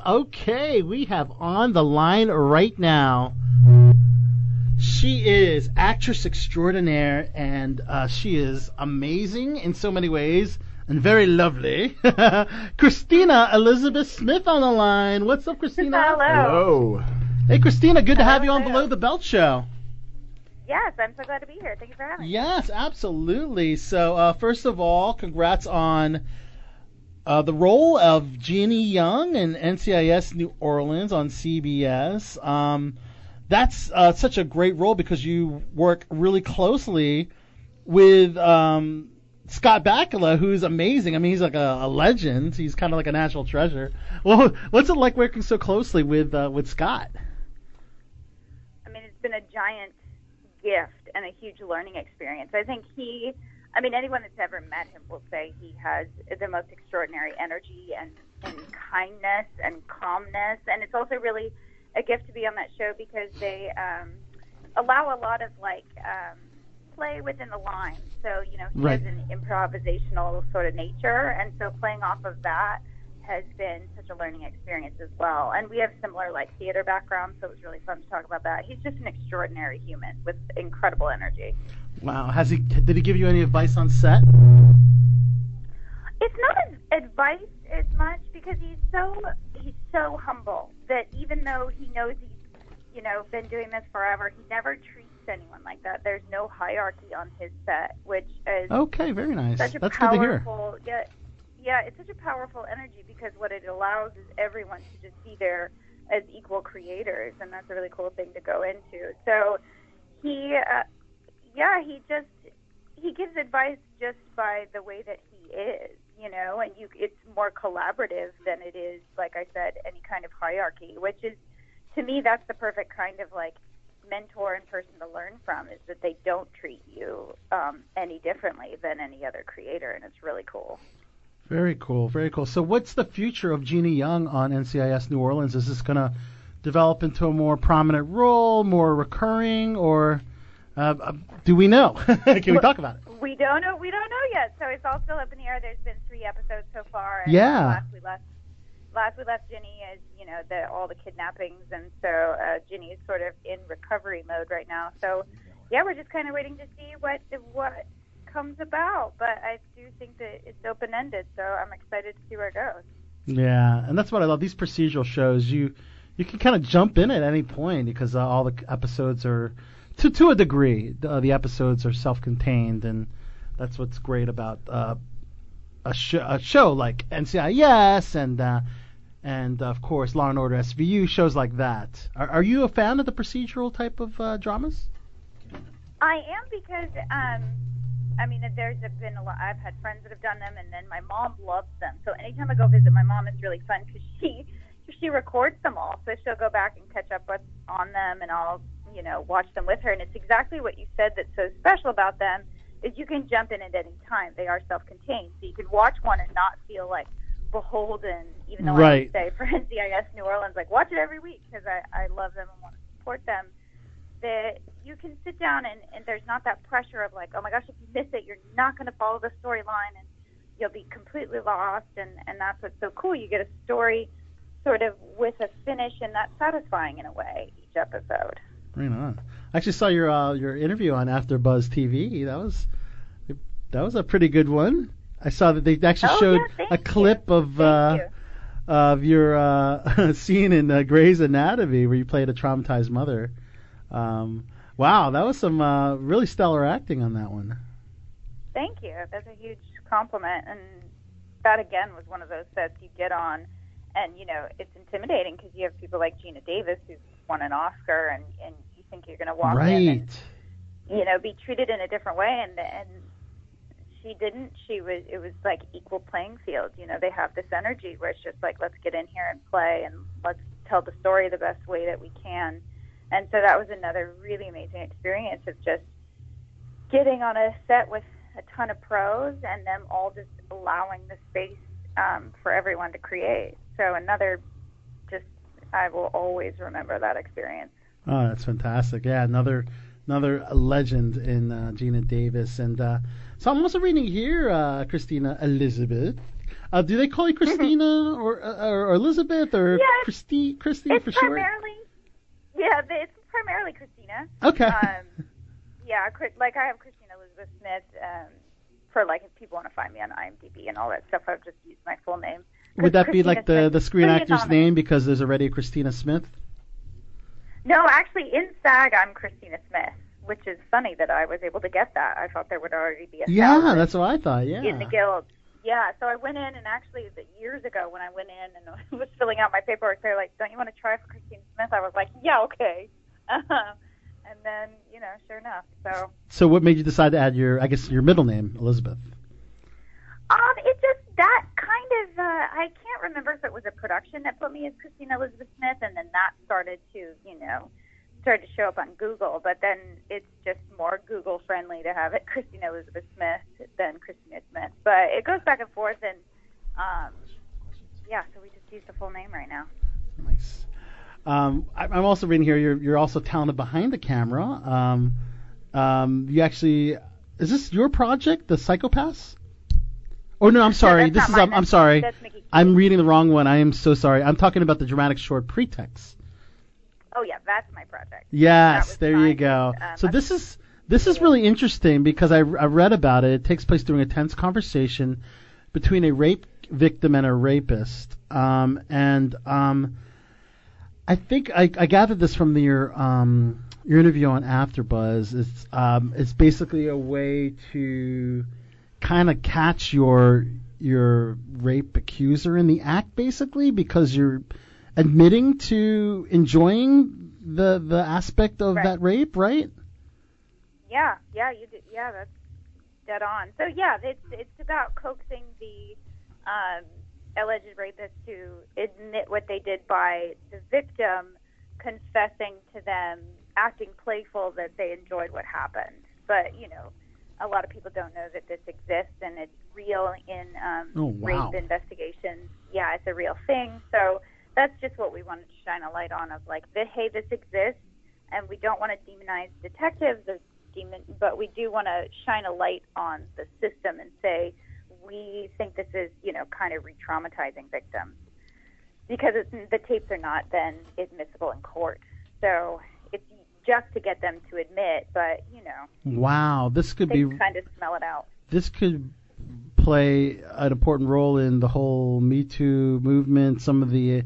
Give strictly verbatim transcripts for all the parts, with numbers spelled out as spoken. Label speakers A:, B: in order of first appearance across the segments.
A: Okay, we have on the line right now. She is actress extraordinaire, and uh, she is amazing in so many ways, and very lovely. Christina Elizabeth Smith on the line. What's up, Christina?
B: Hello.
A: Hello. Hey, Christina, good to
B: Hello,
A: have you on
B: hello.
A: Below the Belt Show.
B: Yes, I'm so glad to be here. Thank you for having me.
A: Yes, absolutely. So, uh, first of all, congrats on uh, the role of Jeannie Young in N C I S New Orleans on C B S. Um, that's uh, such a great role because you work really closely with um, Scott Bakula, who's amazing. I mean, he's like a, a legend. He's kind of like a national treasure. Well, what's it like working so closely with uh, with Scott?
B: I mean, it's been a giant gift and a huge learning experience. I think he, I mean, anyone that's ever met him will say he has the most extraordinary energy and, and kindness and calmness. And it's also really a gift to be on that show because they um, allow a lot of, like, um, play within the lines. So, you know, he
A: Right.
B: has an improvisational sort of nature. And so playing off of that has been such a learning experience as well. And we have similar, like, theater backgrounds, so it was really fun to talk about that. He's just an extraordinary human with incredible energy.
A: Wow. Has he? Did he give you any advice on set?
B: It's not as advice as much because he's so he's so humble that even though he knows he's, you know, been doing this forever, he never treats anyone like that. There's no hierarchy on his set, which is
A: Okay, very nice.
B: such a
A: That's good to hear.
B: powerful, yeah, yeah, it's such a powerful energy because what it allows is everyone to just be there as equal creators, and that's a really cool thing to go into. So he, uh, yeah, he just he gives advice just by the way that he is, you know, and you it's more collaborative than it is, like I said, any kind of hierarchy, which is, to me, that's the perfect kind of, like, mentor and person to learn from, is that they don't treat you um, any differently than any other creator, and it's really cool.
A: Very cool, very cool. So what's the future of Jeannie Young on N C I S New Orleans? Is this going to develop into a more prominent role, more recurring, or uh, uh, do we know? Can we talk about it?
B: We don't know. We don't know yet. So it's all still up in the air. There's been three episodes so far. And
A: Yeah.
B: Last we left, last we left Ginny is, you know, the all the kidnappings, and so uh, Ginny is sort of in recovery mode right now. So yeah, we're just kind of waiting to see what what comes about. But I do think that it's open ended, so I'm excited to see where it goes.
A: Yeah, and that's what I love. These procedural shows, you you can kind of jump in at any point because uh, all the episodes are, to to a degree, uh, the episodes are self-contained, and that's what's great about uh, a, sh- a show like N C I S and uh, and of course Law and Order S V U, shows like that. Are, are you a fan of the procedural type of uh, dramas?
B: I am because, um, I mean, there's been a lot. I've had friends that have done them, and then my mom loves them. So anytime I go visit my mom, it's really fun because she she records them all. So she'll go back and catch up what's on them, and I'll, you know, watch them with her. And it's exactly what you said that's so special about them is you can jump in at any time. They are self-contained, so you can watch one and not feel like beholden. Even though
A: Right.
B: I would say for N C I S New Orleans, like watch it every week because I I love them and want to support them. That you can sit down and, and there's not that pressure of like, oh my gosh, if you miss it, you're not going to follow the storyline and you'll be completely lost. And, and that's what's so cool. You get a story sort of with a finish, and that's satisfying in a way, each episode.
A: Right on. I actually saw your uh, your interview on AfterBuzz T V. That was that was a pretty good one. I saw that they actually
B: Oh,
A: showed
B: yeah, thank
A: a clip
B: you.
A: of
B: Thank
A: uh,
B: you.
A: of your uh, scene in uh, Grey's Anatomy where you played a traumatized mother. Um, wow, that was some uh, really stellar acting on that one.
B: Thank you. That's a huge compliment. And that, again, was one of those sets you get on. And, you know, it's intimidating because you have people like Gina Davis who's won an Oscar, and, and you think you're going to walk
A: Right.
B: in and, you know, be treated in a different way. And, and she didn't. She was, it was like equal playing field. You know, they have this energy where it's just like, let's get in here and play and let's tell the story the best way that we can. And so that was another really amazing experience of just getting on a set with a ton of pros and them all just allowing the space um, for everyone to create. So another, just, I will always remember that experience.
A: Oh, that's fantastic. Yeah, another another legend in uh, Gina Davis. And uh, so I'm also reading here, uh, Christina Elizabeth. Uh, do they call you Christina or, uh, or Elizabeth or
B: yeah,
A: Christy, Christy
B: it's
A: for short?
B: primarily, yeah, it's primarily Christina.
A: Okay.
B: Um, yeah, like I have Christina Elizabeth Smith um, for like if people want to find me on IMDb and all that stuff. I've just used my full name.
A: Would that
B: Christina
A: be like the,
B: Smith,
A: the screen actor's
B: anonymous.
A: name because there's already a Christina Smith?
B: No, actually, in SAG, I'm Christina Smith, which is funny that I was able to get that. I thought there would already be a
A: Yeah, that's what I thought, yeah.
B: in the guild. Yeah, so I went in, and actually, the, years ago when I went in and was filling out my paperwork, they were like, don't you want to try for Christina Smith? I was like, yeah, okay. Uh-huh. And then, you know, sure enough, so.
A: So what made you decide to add your, I guess, your middle name, Elizabeth?
B: Um, it just, that kind of, uh, I can't remember if it was a production that put me as Christina Elizabeth Smith, and then that started to, you know, started to show up on Google, but then it's just more Google friendly to have it Christina Elizabeth Smith than Christina Smith. But it goes back and forth, and um, yeah, so we just use the full name right now.
A: Nice. Um, I, I'm also reading here. You're you're also talented behind the camera. Um, um, you actually, is this your project, The Psychopaths? Oh no, I'm sorry.
B: No,
A: this is
B: mine.
A: I'm, I'm sorry.
B: That's Mickey
A: I'm reading the wrong one. I am so sorry. I'm talking about the dramatic short Pretext.
B: Oh yeah, that's my project.
A: Yes, there
B: mine.
A: you go.
B: Um,
A: so this is this is really interesting because I, I read about it. It takes place during a tense conversation between a rape victim and a rapist. Um, and um, I think I, I gathered this from the, your um, your interview on AfterBuzz. It's um, it's basically a way to kind of catch your your rape accuser in the act, basically, because you're admitting to enjoying the the aspect of
B: right.
A: that rape, right?
B: Yeah, yeah, you did. Yeah, that's dead on. So yeah, it's it's about coaxing the um, alleged rapist to admit what they did by the victim confessing to them, acting playful that they enjoyed what happened. But you know, a lot of people don't know that this exists and it's real in um,
A: oh, wow.
B: rape investigations. Yeah, it's a real thing. So that's just what we wanted to shine a light on, of like, that, hey, this exists, and we don't want to demonize detectives or demon, but we do want to shine a light on the system and say we think this is, you know, kind of re-traumatizing victims, because it's, the tapes are not then admissible in court. So it's just to get them to admit, but you know.
A: Wow, this could
B: they
A: be
B: kind of smell it out.
A: This could play an important role in the whole Me Too movement. Some of the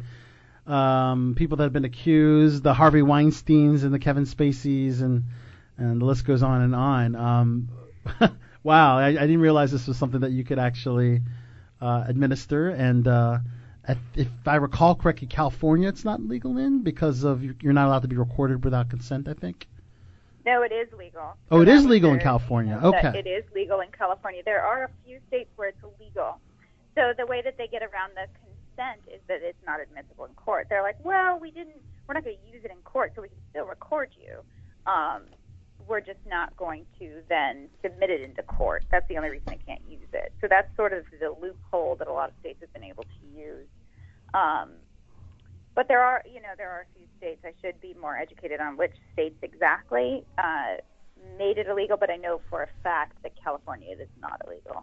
A: um, people that have been accused, the Harvey Weinsteins and the Kevin Spaceys, and and the list goes on and on. Um, wow, I, I didn't realize this was something that you could actually uh, administer. And uh, if I recall correctly, California, it's not legal in because of you're not allowed to be recorded without consent, I think.
B: No, it is legal.
A: Oh,
B: so
A: it is legal
B: the,
A: in California.
B: You know,
A: okay.
B: It is legal in California. There are a few states where it's illegal. So the way that they get around the consent is that it's not admissible in court. They're like, well, we didn't, we're not going to use it in court, so we can still record you. Um, we're just not going to then submit it into court. That's the only reason they can't use it. So that's sort of the loophole that a lot of states have been able to use. Um, But there are, you know, there are a few states, I should be more educated on which states exactly uh, made it illegal, but I know for a fact that California is not illegal.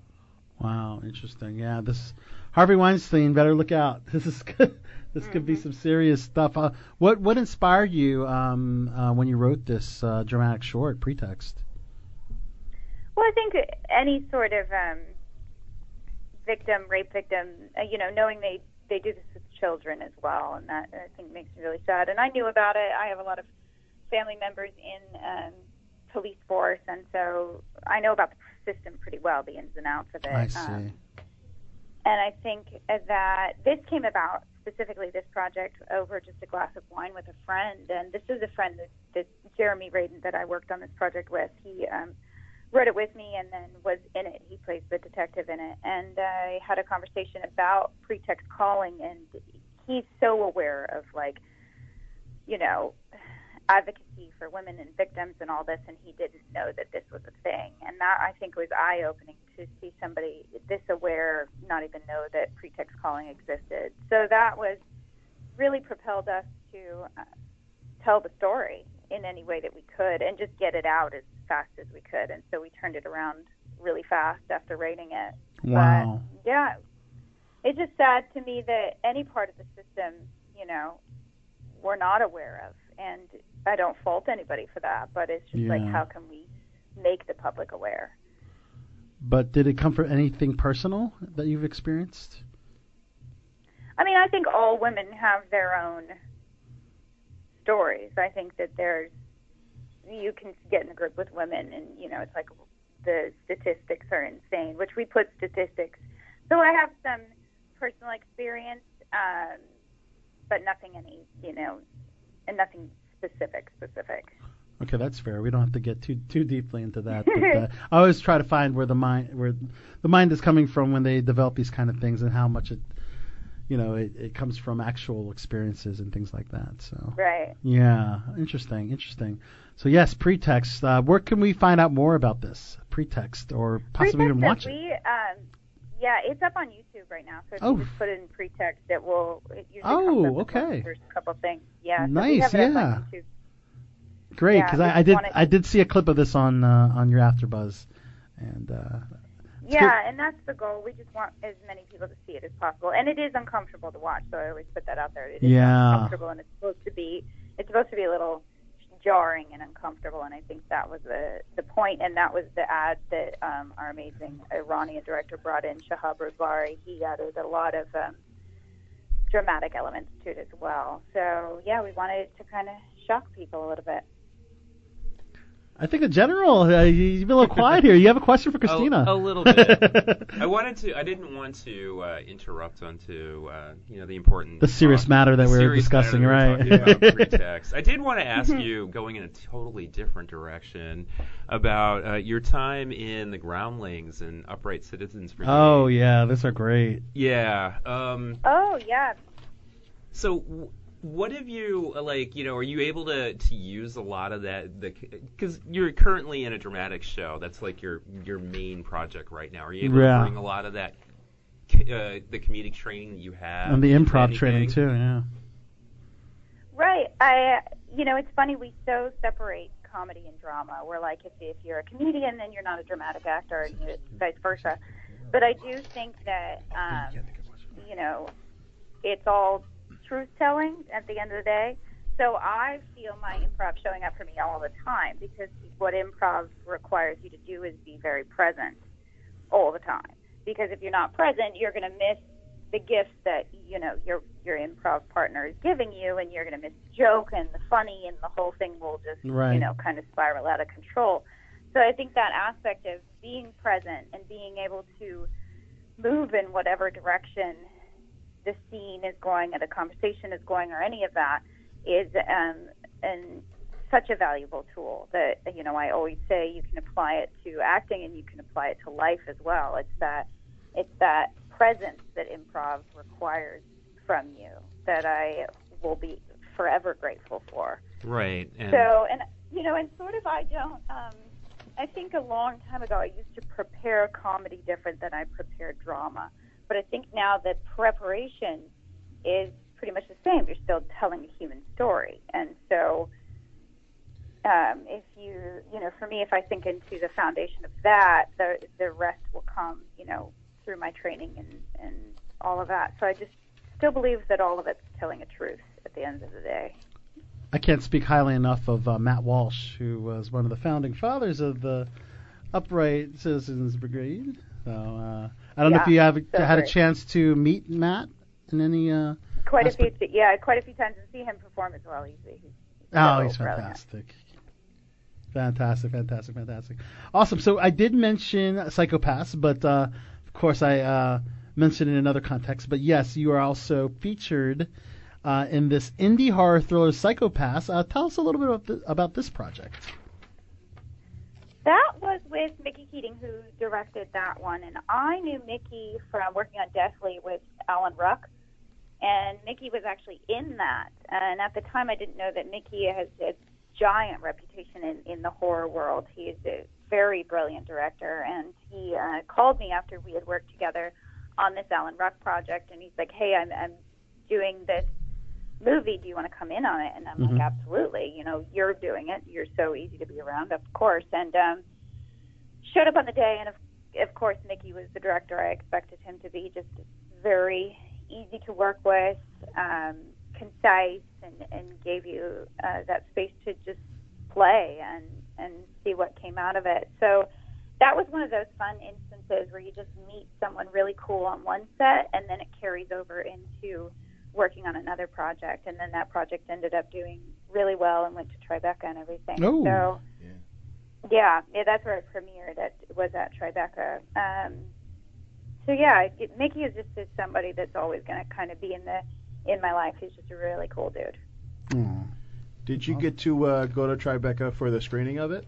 A: Wow, interesting. Yeah, this Harvey Weinstein, better look out. This is good. This mm-hmm. could be some serious stuff. Uh, what what inspired you um, uh, when you wrote this uh, dramatic short, Pretext?
B: Well, I think any sort of um, victim, rape victim, uh, you know, knowing they they do this with children as well, and that I think makes me really sad. And I knew about it. I have a lot of family members in um, police force, and so I know about the system pretty well, the ins and outs of it.
A: I see.
B: Um, and I think that this came about, specifically this project, over just a glass of wine with a friend. And this is a friend that, that Jeremy Radin, that I worked on this project with. He um, wrote it with me and then was in it. He plays the detective in it. And I had a conversation about pretext calling, and he's so aware of, like, you know, advocacy for women and victims and all this, and he didn't know that this was a thing. And that, I think, was eye-opening to see somebody this aware not even know that pretext calling existed. So that was really propelled us to uh, tell the story in any way that we could and just get it out as fast as we could. And so we turned it around really fast after writing it.
A: Wow.
B: But, yeah, it's just sad to me that any part of the system, you know, we're not aware of. And I don't fault anybody for that, but it's just
A: Yeah.
B: like, how can we make the public aware?
A: But did it come from anything personal that you've experienced?
B: I mean, I think all women have their own stories. I think that there's, you can get in a group with women and, you know, it's like the statistics are insane, which we put statistics. So I have some personal experience, um, but nothing any, you know, and nothing specific, specific.
A: Okay, that's fair. We don't have to get too too deeply into that. But, uh, I always try to find where the mind where the mind is coming from when they develop these kind of things, and how much it, you know, it, it comes from actual experiences and things like that. So
B: Right.
A: yeah, interesting, interesting. So yes, Pretext. Uh, where can we find out more about this Pretext, or possibly even watch
B: we,
A: it?
B: Um, yeah, it's up on YouTube right now. So if
A: Oh.
B: you just put in Pretext, it will. It usually
A: Oh,
B: comes up as
A: okay.
B: There's a couple things. Yeah. So
A: Nice,
B: we have it up
A: yeah.
B: on YouTube.
A: Great,
B: yeah,
A: because
B: we
A: I, I
B: just
A: did
B: wanted-
A: I did see a clip of this on uh, on your AfterBuzz, and uh, it's
B: Yeah,
A: good.
B: and that's the goal. We just want as many people to see it as possible, and it is uncomfortable to watch. So I always put that out there. It is
A: Yeah.
B: uncomfortable, and it's supposed to be. It's supposed to be a little jarring and uncomfortable, and I think that was the the point, and that was the ad that um, our amazing Iranian director brought in, Shahab Ruzbari. He added a lot of um, dramatic elements to it as well. So yeah, we wanted it to kind of shock people a little bit.
A: I think in general, uh, you- you've been a little quiet here. You have a question for Christina?
C: A, a little bit. I wanted to. I didn't want to uh, interrupt onto uh, you know the important,
A: The serious
C: talk-
A: matter that
C: the
A: we were
C: serious
A: discussing,
C: matter that we
A: right?
C: were talking about pretext. I did want to ask you, going in a totally different direction, about uh, your time in the Groundlings and Upright Citizens Brigade.
A: Oh yeah, those are great.
C: Yeah. Um,
B: Oh yeah.
C: so. W- What have you, uh, like, you know, are you able to, to use a lot of that, because you're currently in a dramatic show, that's like your your main project right now. Are you able
A: Yeah.
C: to bring a lot of that, uh, the comedic training that you have?
A: And the
C: into
A: improv
C: anything?
A: training too, yeah.
B: Right. I, you know, it's funny, we so separate comedy and drama. We're like, if, if you're a comedian, then you're not a dramatic actor, and you, vice versa. But I do think that, um, you know, it's all truth-telling at the end of the day. So I feel my improv showing up for me all the time, because what improv requires you to do is be very present all the time. Because if you're not present, you're going to miss the gifts that, you know, your your improv partner is giving you, and you're going to miss the joke and the funny, and the whole thing will just,
A: Right.
B: you know, kind of spiral out of control. So I think that aspect of being present and being able to move in whatever direction the scene is going, or the conversation is going, or any of that, is um, and such a valuable tool that, you know, I always say you can apply it to acting and you can apply it to life as well. It's that it's that presence that improv requires from you that I will be forever grateful for.
C: Right. And
B: So, and, you know, and sort of I don't, um, I think a long time ago I used to prepare comedy different than I prepared drama. But I think now that preparation is pretty much the same. You're still telling a human story. And so um, if you, you know, for me, if I think into the foundation of that, the the rest will come, you know, through my training and, and all of that. So I just still believe that all of it's telling a truth at the end of the day.
A: I can't speak highly enough of uh, Matt Walsh, who was one of the founding fathers of the Upright Citizens Brigade. So uh, I don't know if
B: Yeah,
A: you have
B: so
A: had a
B: great.
A: chance to meet Matt in any. Uh,
B: Quite a
A: aspect-
B: few, yeah, quite a few times, and see him perform as well. He's, he's
A: Oh,
B: so
A: he's
B: brilliant.
A: fantastic. Fantastic, fantastic, fantastic. Awesome. So I did mention Psychopaths, but uh, of course I uh, mentioned it in another context. But yes, you are also featured uh, in this indie horror thriller Psychopaths. Uh, tell us a little bit about, th- about this project.
B: That was with Mickey Keating, who directed that one, and I knew Mickey from working on Deathly with Alan Ruck, and Mickey was actually in that. And at the time, I didn't know that Mickey has a giant reputation in, in the horror world. He is a very brilliant director, and he uh, called me after we had worked together on this Alan Ruck project, and he's like, hey, I'm, I'm doing this movie, do you want to come in on it? And I'm
A: Mhm.
B: like, absolutely. You know, you're doing it. You're so easy to be around, of course. And um, showed up on the day, and of, of course, Mickey was the director. I expected him to be just very easy to work with, um, concise, and, and gave you uh, that space to just play and, and see what came out of it. So that was one of those fun instances where you just meet someone really cool on one set, and then it carries over into working on another project, and then that project ended up doing really well and went to Tribeca and everything.
A: Oh,
B: so
D: yeah.
B: yeah, yeah, that's where it premiered. It was at Tribeca. Um, so yeah, it, Mickey is just is somebody that's always going to kind of be in the in my life. He's just a really cool dude.
A: Aw.
D: Did you get to uh, go to Tribeca for the screening of it?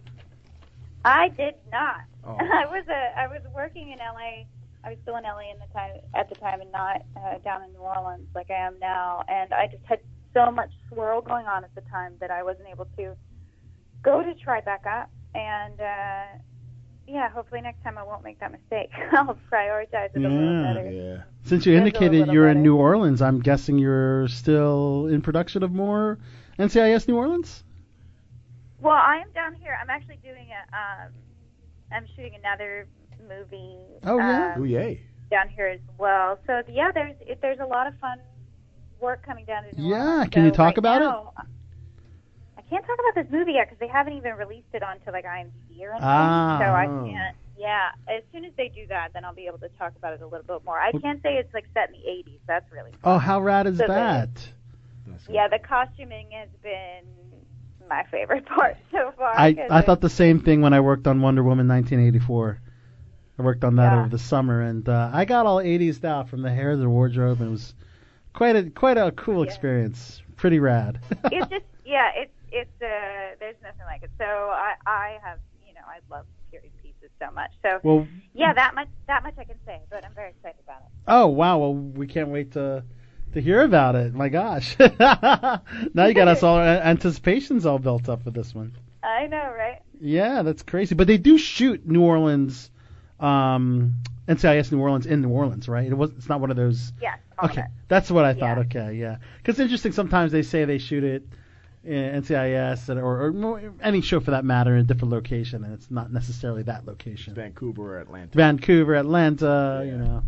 B: I did not.
D: Oh.
B: I was a I was working in L A. I was still in L A in the time at the time, and not uh, down in New Orleans like I am now. And I just had so much swirl going on at the time that I wasn't able to go to Tribeca. And uh, yeah, hopefully next time I won't make that mistake. I'll prioritize it a little
A: Yeah.
B: better.
D: Yeah.
A: Since you
B: Schedule a
A: indicated
B: little
A: you're in
B: better.
A: New Orleans, I'm guessing you're still in production of more N C I S New Orleans?
B: Well, I am down here. I'm actually doing a. Um, I'm shooting another movie.
A: Oh, yeah?
B: um,
D: Ooh, yay.
B: down here as well. So yeah, there's it, there's a lot of fun work coming down to New
A: Yeah,
B: Orleans.
A: can you
B: So
A: talk
B: right
A: about it?
B: now, I can't talk about this movie yet because they haven't even released it onto like IMDb or anything.
A: Ah.
B: So I can't. Yeah, as soon as they do that, then I'll be able to talk about it a little bit more. I can say it's like set in the eighties. That's really fun.
A: Oh, how rad is
B: So the-
A: that?
D: That's good.
B: Yeah, the costuming has been my favorite part so far.
A: I,
B: 'cause
A: I
B: it's-
A: thought the same thing when I worked on Wonder Woman nineteen eighty-four. I worked on that
B: Yeah.
A: over the summer, and uh, I got all eighties out from the hair to the wardrobe, and it was quite a quite a cool
B: Yeah.
A: experience. Pretty rad.
B: it's just yeah, it's it's uh there's nothing like it. So I I have you know I love period pieces so much. So
A: Well,
B: yeah, that much that much I can say, but I'm very excited about it.
A: oh wow, well we can't wait to to hear about it. My gosh, now you got us all anticipations all built up for this one.
B: I know, right?
A: Yeah, that's crazy. But they do shoot New Orleans, um, N C I S New Orleans in New Orleans, right? It was. It's not one of those.
B: Yes. all of
A: Okay,
B: it.
A: that's what I thought.
B: Yeah.
A: Okay, yeah. Because it's interesting. Sometimes they say they shoot it in N C I S and, or, or mo- any show for that matter in a different location, and it's not necessarily that location.
D: Vancouver or Atlanta.
A: Vancouver, Atlanta,
D: Yeah.
A: you know.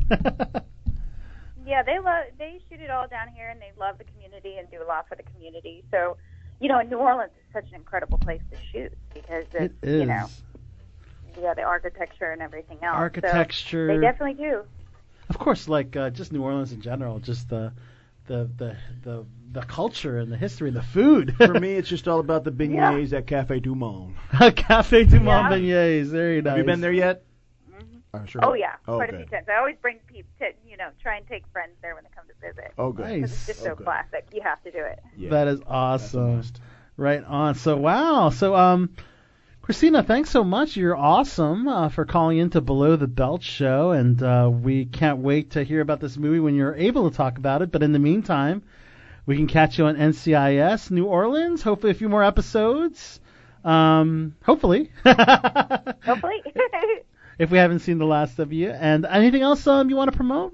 B: Yeah, they love they shoot it all down here, and they love the community and do a lot for the community. So, you know, New Orleans is such an incredible place to shoot because
A: It
B: it's,
A: is.
B: you know, yeah, the architecture and everything else.
A: Architecture.
B: So they definitely do.
A: Of course, like uh, just New Orleans in general, just the the the the, the culture and the history and the food.
D: For me, it's just all about the beignets at Cafe Du Monde.
A: Cafe Du Monde
B: Yeah.
A: beignets, very nice.
D: Have you been there yet?
B: hmm
D: Oh, sure.
B: Oh yeah,
D: Oh,
B: quite
D: good.
B: a few times. I always bring people to you know try and take friends there when they come to visit.
D: Oh, good.
A: Nice.
B: 'Cause it's just
D: Oh,
B: so
D: good.
B: classic. You have to do it.
D: Yeah.
A: That is
D: That's a
A: awesome.
D: must.
A: Right on. So wow. So um, Christina, thanks so much. You're awesome uh, for calling into Below the Belt show, and uh, we can't wait to hear about this movie when you're able to talk about it. But in the meantime, we can catch you on N C I S New Orleans. Hopefully, a few more episodes. Um, hopefully.
B: Hopefully.
A: If we haven't seen the last of you. And anything else um, you want to promote?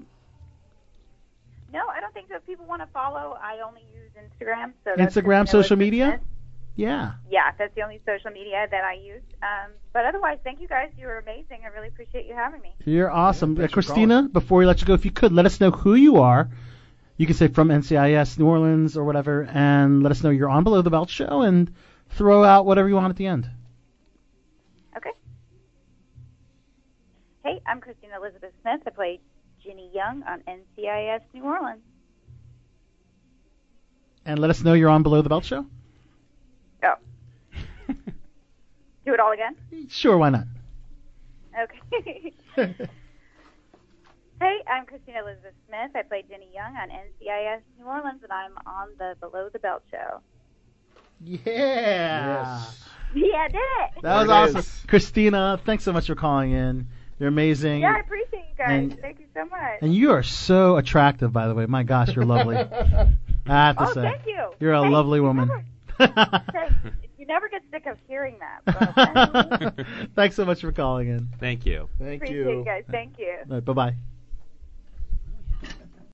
B: No, I don't think so. If people want to follow, I only use Instagram. So that's
A: Instagram,
B: Christina
A: social
B: Elizabeth
A: media?
B: Smith.
A: Yeah.
B: Yeah, that's the only social media that I use. Um, but otherwise, thank you guys. You were amazing. I really appreciate you having me.
A: You're awesome.
D: Yeah,
A: uh,
D: thanks for
A: Christina, before we let you go, if you could, let us know who you are. You can say from N C I S New Orleans or whatever, and let us know you're on Below the Belt show, and throw out whatever you want at the end.
B: Okay. Hey, I'm Christina Elizabeth Smith. I play Ginny Young on N C I S New Orleans.
A: And let us know you're on Below the Belt show.
B: Oh. Do it all again?
A: Sure, why not?
B: Okay. Hey, I'm Christina Elizabeth Smith. I play Jenny Young on N C I S New Orleans, and I'm on the Below the Belt show.
A: Yeah.
D: Yes.
B: Yeah, I did it.
A: That was
D: There it
A: awesome.
D: is.
A: Christina, thanks so much for calling in. You're amazing.
B: Yeah, I appreciate you guys.
A: And-
B: Thank you so much.
A: And you are so attractive, by the way. My gosh, you're lovely. I have to
B: Oh,
A: say.
B: thank you.
A: You're a
B: Hey,
A: lovely
B: you
A: woman.
B: never- Hey, you never get sick of hearing that. So,
A: Thanks so much for calling in.
C: Thank you.
D: Thank
B: appreciate
D: you.
B: you guys. Thank you.
A: All right, bye-bye.